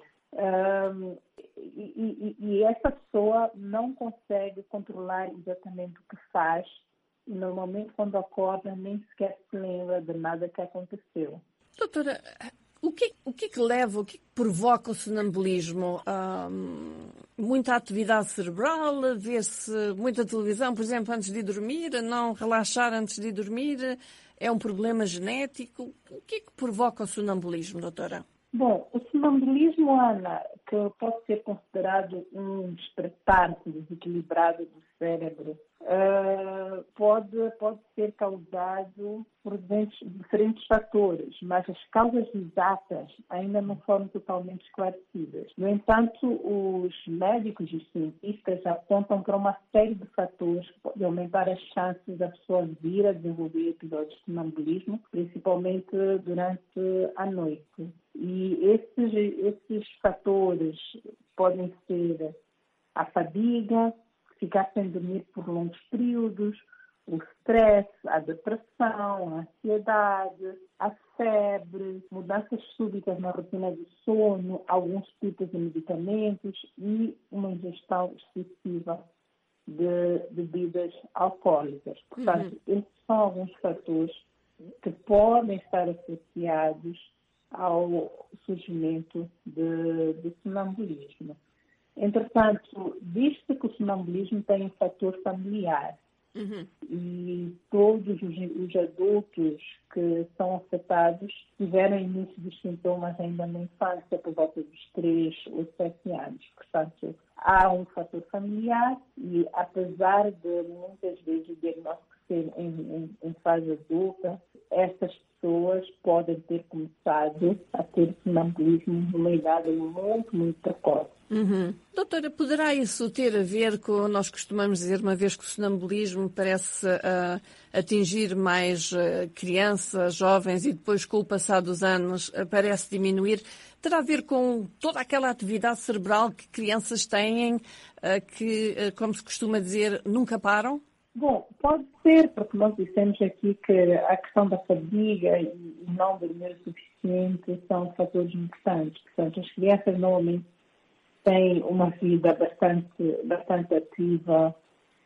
E, e, e essa pessoa não consegue controlar exatamente o que faz e, normalmente, quando acorda, nem sequer se lembra de nada que aconteceu. Doutora, O que, o que é que leva, o que, é que provoca o sonambulismo? Um, muita atividade cerebral, ver-se muita televisão, por exemplo, antes de dormir, não relaxar antes de dormir, é um problema genético? O que é que provoca o sonambulismo, doutora? Bom, o sonambulismo, Ana, que pode ser considerado um despertar desequilibrado do cérebro, uh, pode, pode ser causado por diferentes fatores, mas as causas exatas ainda não foram totalmente esclarecidas. No entanto, os médicos e os cientistas apontam para uma série de fatores que podem aumentar as chances da pessoa vir a desenvolver episódios de sonambulismo, principalmente durante a noite. E esses, esses fatores podem ser a fadiga, ficar sem dormir por longos períodos, o stress, a depressão, a ansiedade, a febre, mudanças súbitas na rotina do sono, alguns tipos de medicamentos e uma ingestão excessiva de bebidas alcoólicas. Portanto, uhum. esses são alguns fatores que podem estar associados ao surgimento de, de sonambulismo. Entretanto, diz-se que o sonambulismo tem um fator familiar. Uhum. E todos os, os adultos que são afetados tiveram início dos sintomas ainda na infância, por volta dos três ou sete anos. Portanto, há um fator familiar e, apesar de muitas vezes o diagnóstico ser em, em, em fase adulta, estas pessoas podem ter começado a ter sonambulismo numa idade muito, muito precoce. Uhum. Doutora, poderá isso ter a ver com, nós costumamos dizer uma vez que o sonambulismo parece uh, atingir mais uh, crianças, jovens e depois com o passar dos anos uh, parece diminuir? Terá a ver com toda aquela atividade cerebral que crianças têm, uh, que, uh, como se costuma dizer, nunca param? Bom, pode ser, porque nós dissemos aqui que a questão da fadiga e não dormir o suficiente são fatores importantes. Portanto, as crianças normalmente têm uma vida bastante, bastante ativa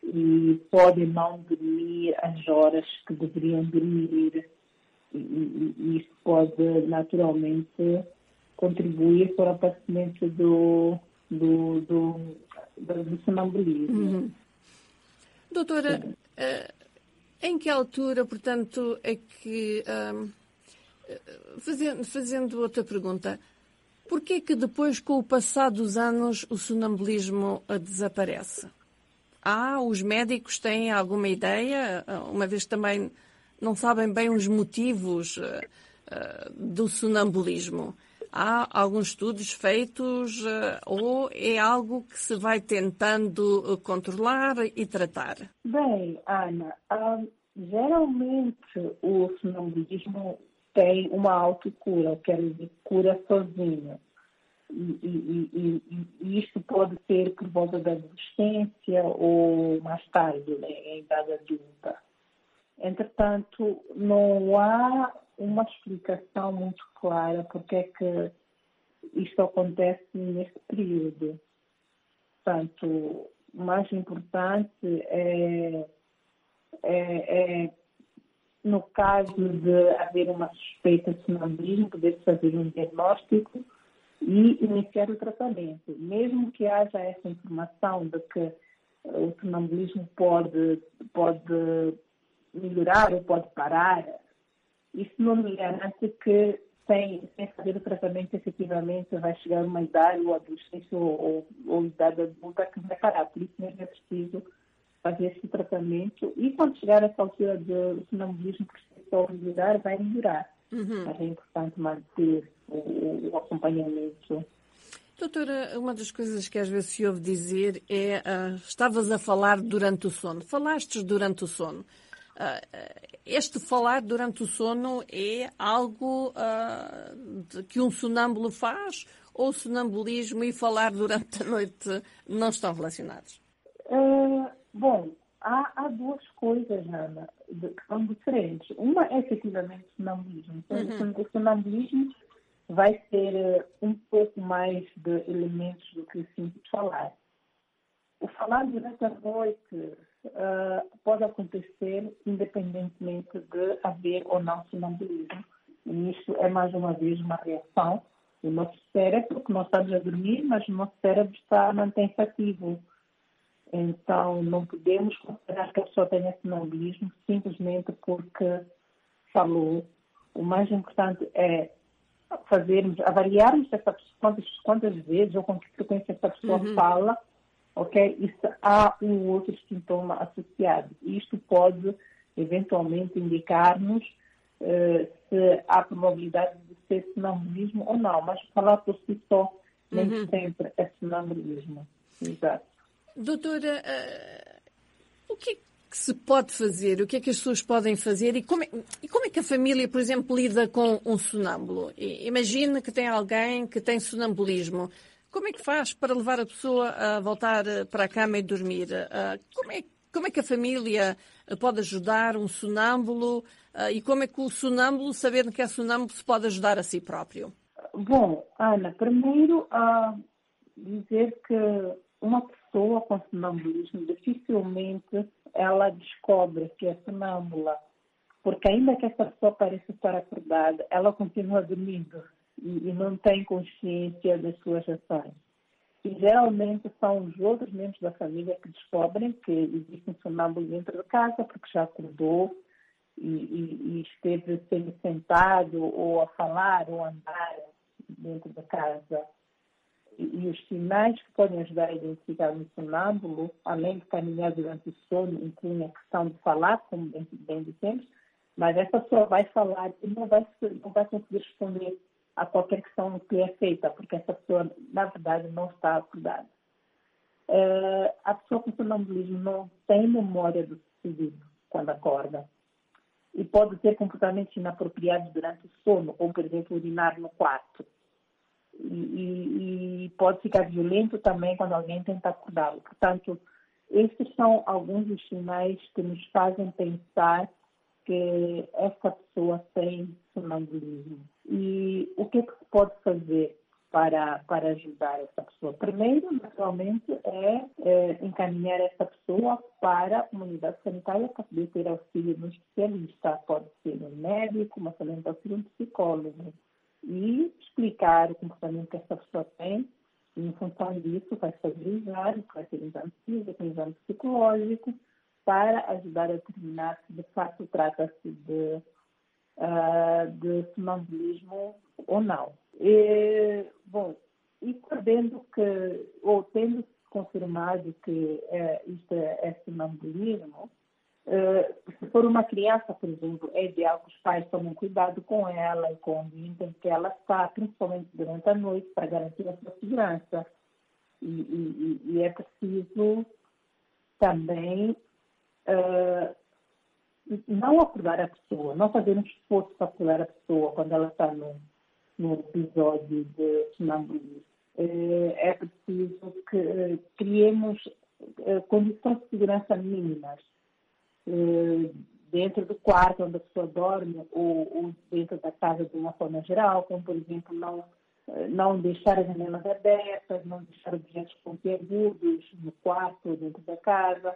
e podem não dormir as horas que deveriam dormir. E, e, e isso pode naturalmente contribuir para o aparecimento do, do, do, do, do sonambulismo. Uhum. Doutora, uh, em que altura, portanto, é que, uh, fazendo, fazendo outra pergunta, porquê que depois, com o passar dos anos, o sonambulismo desaparece? Ah, os médicos têm alguma ideia, uma vez também não sabem bem os motivos uh, uh, do sonambulismo. Há alguns estudos feitos uh, ou é algo que se vai tentando uh, controlar e tratar? Bem, Ana, uh, geralmente o sonambulismo tem uma autocura, quer dizer, cura sozinho. E, e, e, e isto pode ser por volta da adolescência ou mais tarde, né, em idade adulta. Entretanto, não há uma explicação muito clara porque é que isto acontece neste período. Portanto, o mais importante é, é, é no caso de haver uma suspeita de sonambulismo, poder fazer um diagnóstico e iniciar o tratamento. Mesmo que haja essa informação de que o sonambulismo pode, pode melhorar ou pode parar, isso não me garante que sem, sem fazer o tratamento efetivamente vai chegar uma idade ou adolescência ou, ou, ou idade adulta que vai parar. Por isso mesmo é preciso fazer esse tratamento e quando chegar a essa altura do sonambulismo que precisa melhorar, vai melhorar. Uhum. Mas é importante manter o, o acompanhamento. Doutora, uma das coisas que às vezes se ouve dizer é uh, estavas a falar durante o sono. Falaste durante o sono. Uh, este falar durante o sono é algo uh, de, que um sonâmbulo faz ou o sonambulismo e falar durante a noite não estão relacionados? Uh, bom, há, há duas coisas, Ana, de, que são diferentes. Uma é efetivamente o sonambulismo. Uhum. O sonambulismo vai ter uh, um pouco mais de elementos do que o simples falar. O falar durante a noite uh, pode acontecer independentemente de haver ou não sonambulismo. E isso é, mais uma vez, uma reação do nosso cérebro, que nós estamos a dormir, mas o nosso cérebro está mantém-se ativo. Então, não podemos considerar que a pessoa tenha sonambulismo simplesmente porque falou. O mais importante é fazermos, avaliarmos essa pessoa, quantas, quantas vezes ou com que frequência essa pessoa uhum. fala, ok? E se há um outro sintoma associado. Isto pode, eventualmente, indicar-nos uh, se há probabilidade de ser sonambulismo ou não, mas falar por si só nem uhum. sempre é sonambulismo. Exato. Doutora, uh, o que é que se pode fazer? O que é que as pessoas podem fazer? E como é, e como é que a família, por exemplo, lida com um sonâmbulo? Imagina que tem alguém que tem sonambulismo. Como é que faz para levar a pessoa a voltar para a cama e dormir? Uh, como é, como é que a família pode ajudar um sonâmbulo? Uh, e como é que o sonâmbulo, sabendo que é sonâmbulo, se pode ajudar a si próprio? Bom, Ana, primeiro uh, dizer que uma pessoa com sonambulismo dificilmente ela descobre que é sonâmbula, porque ainda que essa pessoa pareça estar acordada, ela continua dormindo e, e não tem consciência das suas ações. E geralmente são os outros membros da família que descobrem que existe um sonâmbulo dentro de casa, porque já acordou e, e, e esteve semi-sentado ou a falar ou a andar dentro da casa. E os sinais que podem ajudar a identificar um sonâmbulo, além de caminhar durante o sono, incluem a questão de falar, como bem, bem dissemos, mas essa pessoa vai falar e não vai, não vai conseguir responder a qualquer questão que lhe é feita, porque essa pessoa, na verdade, não está acordada. Uh, a pessoa com sonambulismo não tem memória do sucedido quando acorda e pode ter comportamentos inapropriados durante o sono, ou, por exemplo, urinar no quarto. E, e, e pode ficar violento também quando alguém tenta acordá-lo. Portanto, estes são alguns dos sinais que nos fazem pensar que essa pessoa tem sonambulismo. E o que é que se pode fazer para, para ajudar essa pessoa? Primeiro, naturalmente, é, é encaminhar essa pessoa para a comunidade sanitária para poder ter auxílio no especialista. Pode ser um médico, mas também pode ser um psicólogo. E explicar o comportamento que essa pessoa tem E, em função disso, vai fazer exame, vai ser exame físico, exame psicológico, para ajudar a determinar se de facto trata-se de, uh, de sonambulismo ou não. E, bom, e sabendo que, ou tendo confirmado que é, isto é, é sonambulismo, uh, se for uma criança, por exemplo, é ideal que os pais tomem cuidado com ela e com o ambiente em que ela está, principalmente durante a noite, para garantir a sua segurança. E, e, e é preciso também uh, não acordar a pessoa, não fazer um esforço para acordar a pessoa quando ela está no, no episódio de sonambulismo. É preciso que criemos condições de segurança mínimas dentro do quarto onde a pessoa dorme ou, ou dentro da casa de uma forma geral, como, por exemplo, não, não deixar as janelas abertas, não deixar objetos pontiagudos no quarto ou dentro da casa,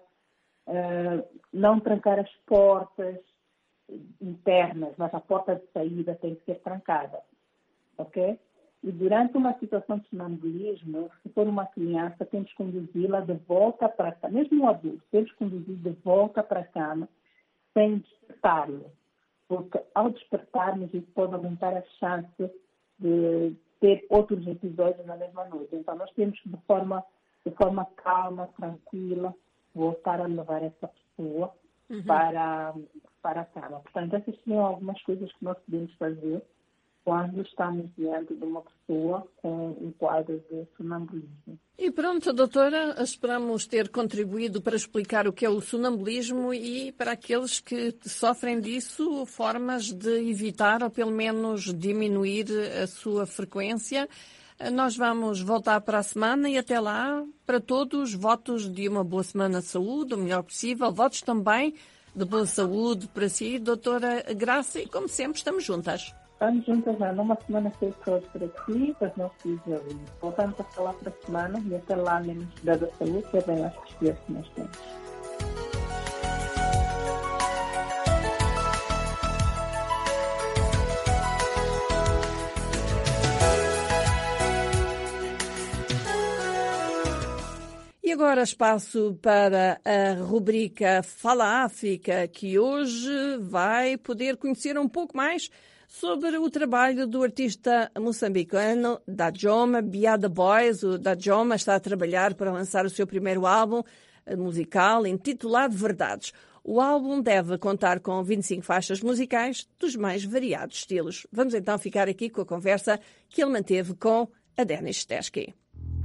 não trancar as portas internas, mas a porta de saída tem que ser trancada, ok? E durante uma situação de sonambulismo, se for uma criança, temos que conduzi-la de volta para a cama, mesmo um adulto, temos que conduzir de volta para a cama sem despertá-lo. Porque ao despertarmos, isso pode aumentar a chance de ter outros episódios na mesma noite. Então, nós temos que, de forma, de forma calma, tranquila, voltar a levar essa pessoa uhum. para, para a cama. Portanto, essas são algumas coisas que nós podemos fazer quando estamos diante de uma pessoa com um quadro de sonambulismo. E pronto, doutora, esperamos ter contribuído para explicar o que é o sonambulismo e para aqueles que sofrem disso, formas de evitar ou pelo menos diminuir a sua frequência. Nós vamos voltar para a semana e até lá, para todos, votos de uma boa semana de saúde, o melhor possível, votos também de boa saúde para si, doutora Graça, e como sempre estamos juntas. Estamos juntas já numa semana cheia de saúde para ti, para os nossos filhos e ouvintes. Voltamos a falar para a semana e até lá, menos da saúde, que é bem acho que esqueço que nós temos. E agora espaço para a rubrica Fala África, que hoje vai poder conhecer um pouco mais sobre o trabalho do artista moçambicano Dajoma Biada Boys. O Dajoma está a trabalhar para lançar o seu primeiro álbum musical intitulado Verdades. O álbum deve contar com vinte e cinco faixas musicais dos mais variados estilos. Vamos então ficar aqui com a conversa que ele manteve com a Denis Teskey.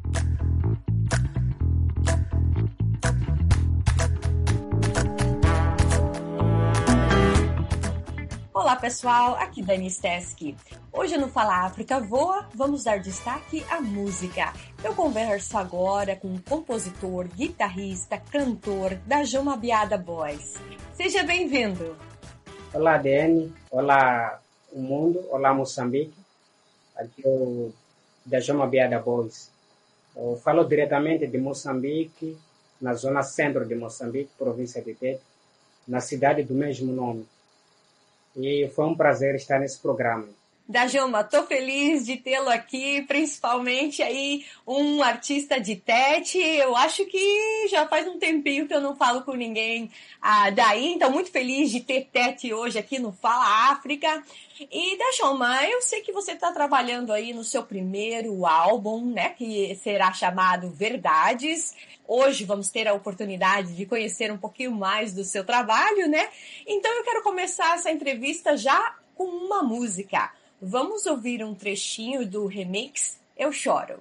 Olá pessoal, aqui Dani Teskey. Hoje no Fala África Voa, vamos dar destaque à música. Eu converso agora com o compositor, guitarrista, cantor Dajoma Biada Boys. Seja bem-vindo. Olá Dani, olá o mundo, olá Moçambique. Aqui é o Dajoma Biada Boys. Eu falo diretamente de Moçambique, na zona centro de Moçambique, província de Tete, na cidade do mesmo nome. E foi um prazer estar nesse programa. Dajoma, tô feliz de tê-lo aqui, principalmente aí um artista de Tete. Eu acho que já faz um tempinho que eu não falo com ninguém ah, daí, então muito feliz de ter Tete hoje aqui no Fala África. E Dajoma, eu sei que você está trabalhando aí no seu primeiro álbum, né, que será chamado Verdades. Hoje vamos ter a oportunidade de conhecer um pouquinho mais do seu trabalho, né? Então eu quero começar essa entrevista já com uma música. Vamos ouvir um trechinho do remix Eu Choro.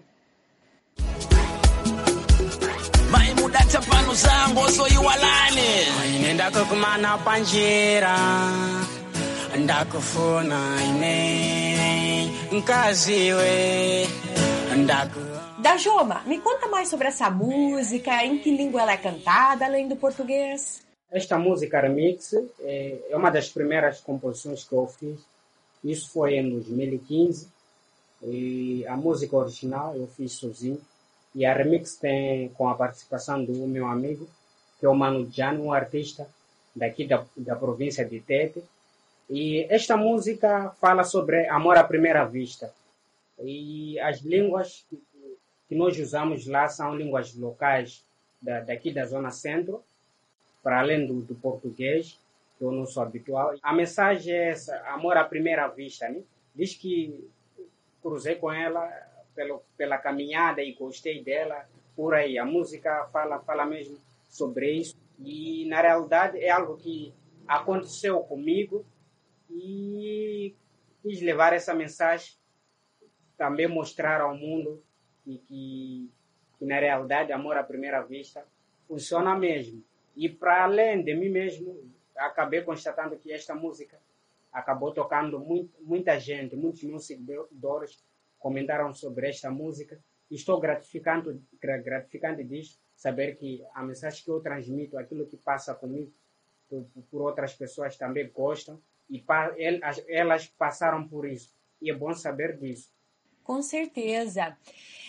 Vai mudar chapano zango so iwalane nenda kumana panjira ndakufuna ine nkaziwe ndaku. Dajoma, me conta mais sobre essa música, em que língua ela é cantada, além do português? Esta música remix é uma das primeiras composições que eu fiz. Isso foi em dois mil e quinze. E a música original eu fiz sozinho. E a remix tem com a participação do meu amigo, que é o Mano Jano, um artista daqui da, da província de Tete. E esta música fala sobre amor à primeira vista. E as línguas que nós usamos lá são línguas locais da, daqui da Zona Centro, para além do, do português, que é o nosso habitual. A mensagem é essa, amor à primeira vista, né? Diz que cruzei com ela pelo, pela caminhada e gostei dela, por aí. A música fala, fala mesmo sobre isso. E, na realidade, é algo que aconteceu comigo e quis levar essa mensagem, também mostrar ao mundo que, que, que na realidade, amor à primeira vista funciona mesmo. E, para além de mim mesmo, acabei constatando que esta música acabou tocando muito, muita gente, muitos meus seguidores comentaram sobre esta música. E estou gratificante, gratificante disso, saber que a mensagem que eu transmito, aquilo que passa comigo, por, por outras pessoas também gostam, e pa, elas, elas passaram por isso. E é bom saber disso. Com certeza.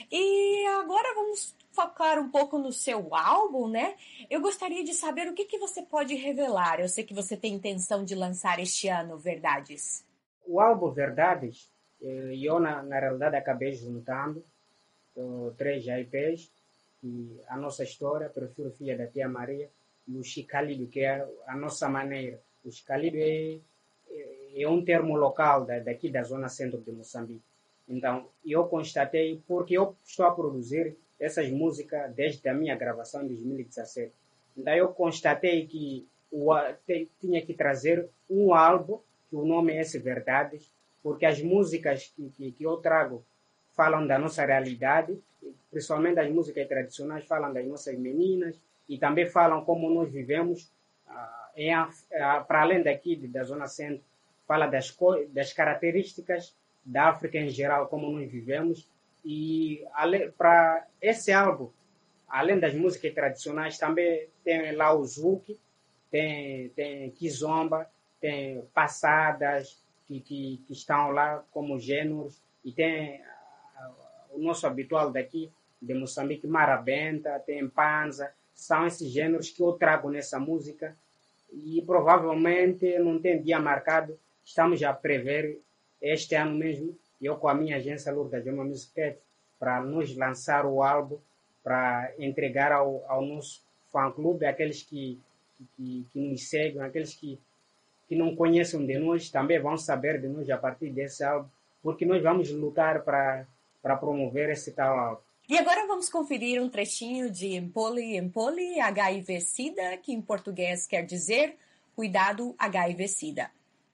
E agora vamos focar um pouco no seu álbum, né? Eu gostaria de saber o que, que você pode revelar. Eu sei que você tem intenção de lançar este ano, Verdades. O álbum Verdades, eu na, na realidade acabei juntando uh, três I Ps, e a nossa história, Prefiro Filha da Tia Maria, e o Chicalido, que é a nossa maneira. O Chicalido é, é, é um termo local da, daqui da Zona Centro de Moçambique. Então, eu constatei, porque eu estou a produzir essas músicas desde a minha gravação em dois mil e dezassete. Então, eu constatei que o, te, tinha que trazer um álbum, que o nome é esse Verdades, porque as músicas que, que, que eu trago falam da nossa realidade, principalmente as músicas tradicionais falam das nossas meninas e também falam como nós vivemos, uh, em, uh, para além daqui da Zona Centro, fala das, das características da África em geral, como nós vivemos. E para esse álbum, além das músicas tradicionais, também tem lá o Zouk, tem, tem Kizomba, tem passadas que, que, que estão lá como gêneros, e tem uh, o nosso habitual daqui de Moçambique, Marabenta, tem Panza. São esses gêneros que eu trago nessa música, e provavelmente não tem dia marcado, estamos a prever este ano mesmo, eu com a minha agência Lourdes Joma Music, para nos lançar o álbum, para entregar ao, ao nosso fã-clube, aqueles que, que, que nos seguem, aqueles que, que não conhecem de nós, também vão saber de nós a partir desse álbum, porque nós vamos lutar para para promover esse tal álbum. E agora vamos conferir um trechinho de Empoli Empoli, H I V-Sida, que em português quer dizer Cuidado H I V-Sida.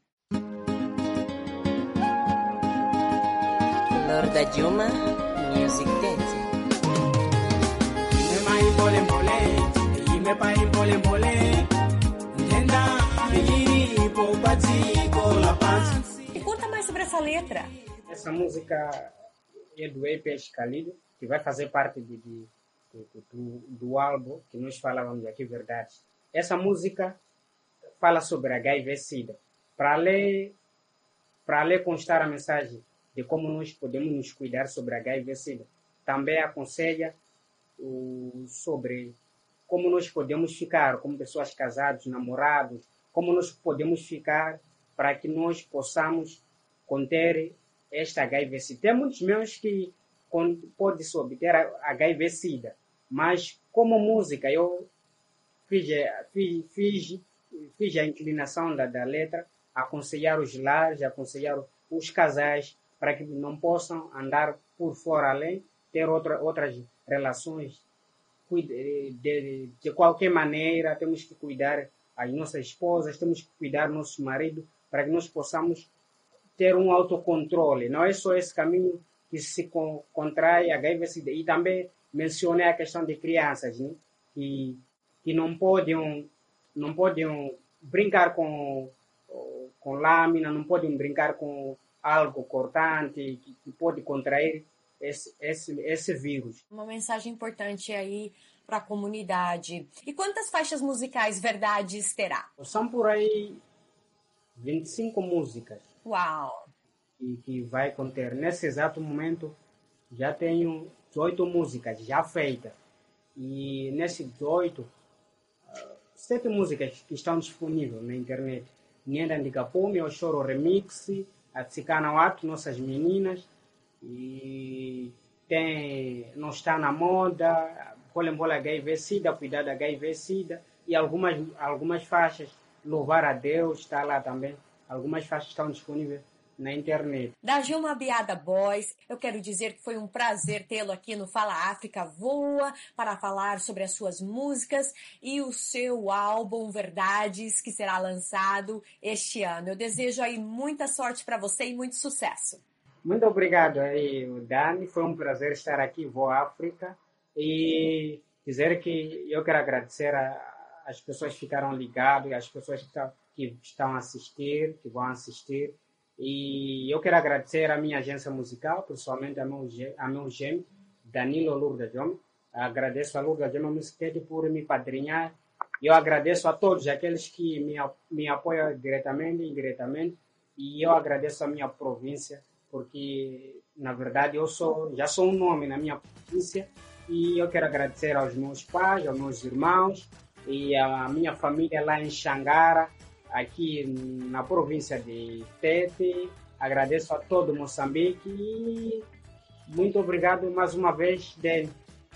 Lourdes Joma Music Dance. E conta mais sobre essa letra. Essa música é do E P Chicalido, que vai fazer parte de, de, de, do, do álbum que nós falávamos aqui, Verdades. Essa música fala sobre H I V-Sida. Para ler, para ler constar a mensagem de como nós podemos nos cuidar sobre H I V-Sida, também aconselha o, sobre como nós podemos ficar como pessoas casadas, namorados, como nós podemos ficar para que nós possamos conter esta H I V-Sida. Tem muitos meus que podem se obter H I V-Sida, mas como música eu fiz, fiz, fiz, fiz a inclinação da, da letra, aconselhar os lares, aconselhar os casais para que não possam andar por fora além, ter outra, outras relações. De, de, de qualquer maneira, temos que cuidar as nossas esposas, temos que cuidar nosso marido, para que nós possamos ter um autocontrole. Não é só esse caminho que se contrai H I V-Sida. E também mencionei a questão de crianças, né? que, que não podem, não podem brincar com, com lâmina, não podem brincar com algo cortante, que, que pode contrair esse, esse, esse vírus. Uma mensagem importante aí para a comunidade. E quantas faixas musicais Verdades terá? São por aí vinte e cinco músicas. Uau! E que vai conter. Nesse exato momento, já tenho dezoito músicas já feitas. E nesses dezoito, sete músicas que estão disponíveis na internet. Nienda Ndikapome, O Choro Remix, A Tsikana Watu, Nossas Meninas, e tem, não está na moda, Polembola H I V-Sida, cuidar da H I V-Sida, e algumas, algumas faixas, louvar a Deus, está lá também. Algumas faixas estão disponíveis na internet. Da Gilma Biada Boys, eu quero dizer que foi um prazer tê-lo aqui no Fala África Voa para falar sobre as suas músicas e o seu álbum Verdades, que será lançado este ano. Eu desejo aí muita sorte para você e muito sucesso. Muito obrigado aí, Dani. Foi um prazer estar aqui, Voa África, e dizer que eu quero agradecer a, as pessoas que ficaram ligadas, as pessoas que, tá, que estão a assistir, que vão assistir. E eu quero agradecer a minha agência musical, principalmente a meu, a meu gêmeo, Danilo Lourdes Joma. Agradeço a Lourdes Joma Musiquete por me padrinhar. Eu agradeço a todos aqueles que me, me apoiam diretamente e indiretamente. E eu agradeço a minha província, porque, na verdade, eu sou, já sou um nome na minha província. E eu quero agradecer aos meus pais, aos meus irmãos e a minha família lá em Xangara, aqui na província de Tete. Agradeço a todo Moçambique e muito obrigado mais uma vez, Dani.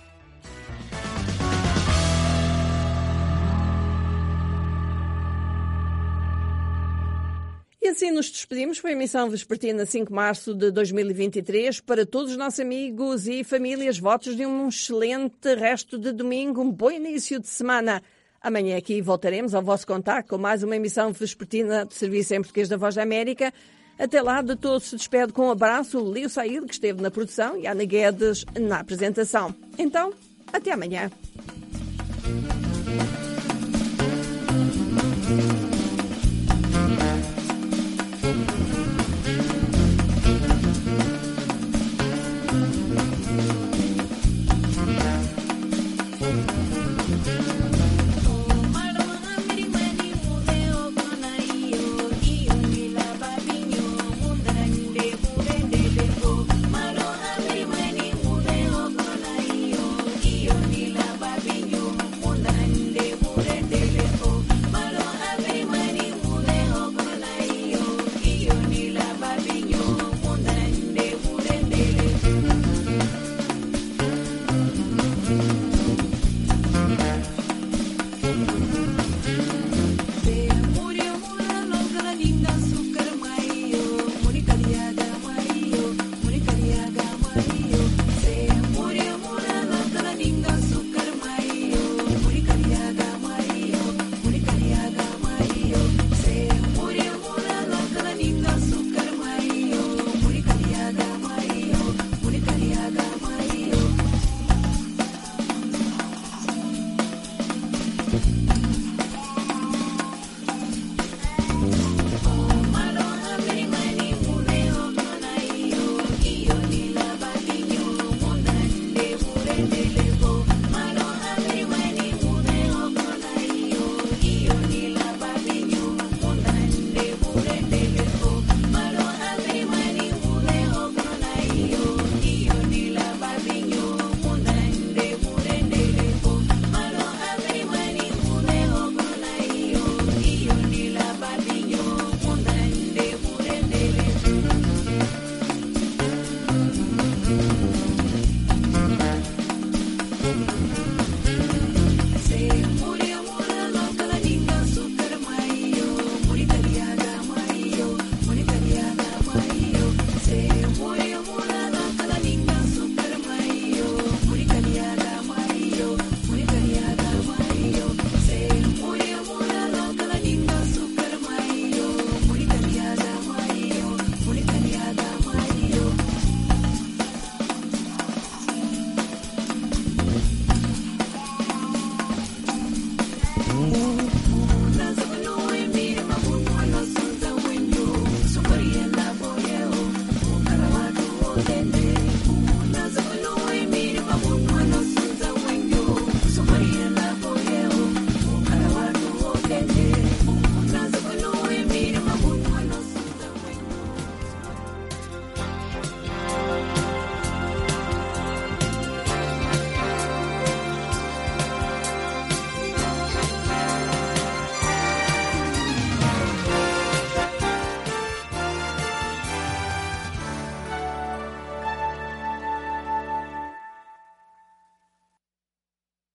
E assim nos despedimos. Foi a emissão vespertina cinco de março de dois mil e vinte e três. Para todos os nossos amigos e famílias, votos de um excelente resto de domingo, um bom início de semana. Amanhã aqui voltaremos ao vosso contacto com mais uma emissão vespertina de Serviço em Português da Voz da América. Até lá, de todos se despede com um abraço o Leo Said, que esteve na produção, e a Ana Guedes na apresentação. Então, até amanhã. Baby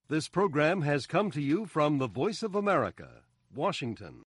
This program has come to you from the Voice of America, Washington.